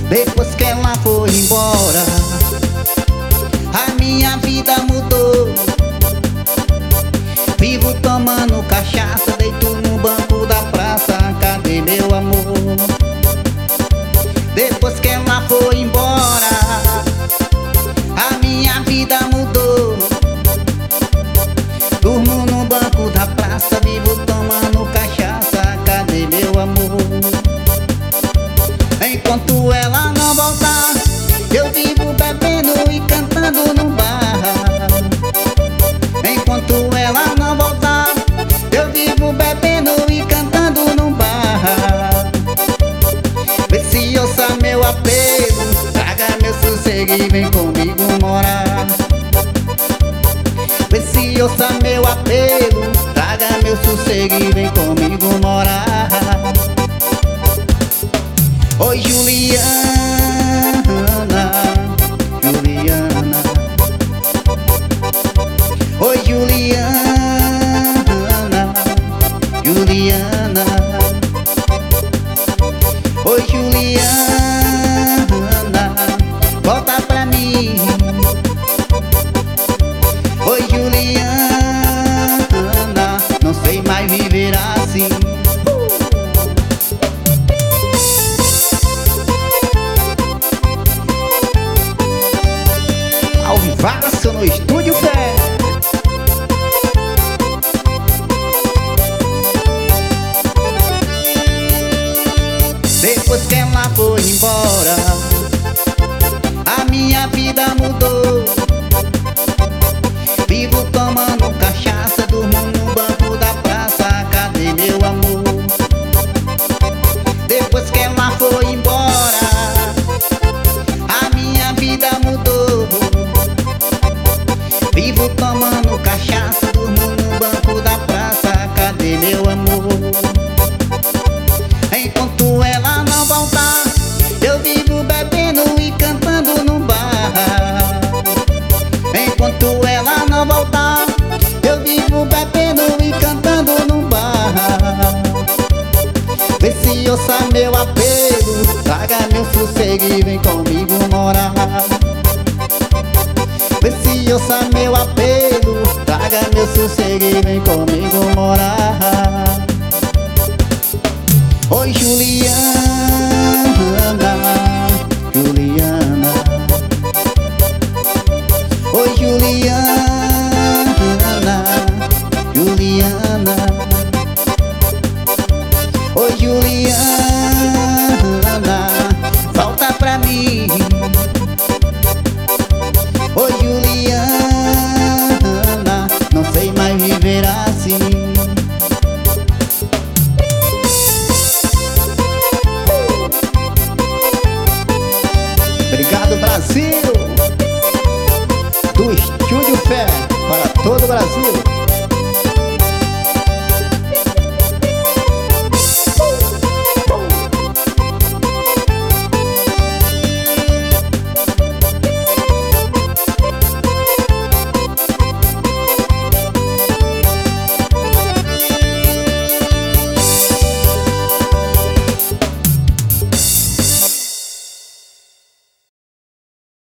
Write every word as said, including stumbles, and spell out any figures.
Depois que ela foi embora, a minha vida mudou. Vivo tomando cachaça, deito no banco da praça. Cadê meu amor? Depois que ela foi embora, a minha vida mudou. Durmo no banco da praça, vivo tomando cachaça. Cadê meu amor? Enquanto ela não voltar, eu vivo bebendo e cantando no bar. Enquanto ela não voltar, eu vivo bebendo e cantando no bar. Vê se ouça meu apelo, traga meu sossego e vem comigo morar. Vê se ouça meu apelo, traga meu sossego e vem comigo morar. Oi Juliana, Juliana. Oi Juliana, Juliana. Oi Juliana, volta pra mim. Oi Juliana, não sei mais viver assim. Alvivaço no Estúdio Pé. Depois que ela foi embora, a minha vida mudou. Vivo tomando cachaça, durmo no banco da praça. Cadê meu amor? Depois que ela foi embora, a minha vida mudou. Vivo tomando cachaça, durmo no banco da praça. Cadê meu amor? Enquanto ela não voltar, eu vivo bebendo e cantando no bar. Enquanto ela não voltar, eu vivo bebendo e cantando no bar. Vê se ouça meu apelo, traga meu sossego e vem comigo morar. Vê se ouça meu apelo, traga meu sossego e vem comigo morar. Oi Juliana, Juliana. Oi Juliana, Juliana. Oi Juliana, volta pra mim. Oi Juliana, não sei mais viver assim. Obrigado, Brasil!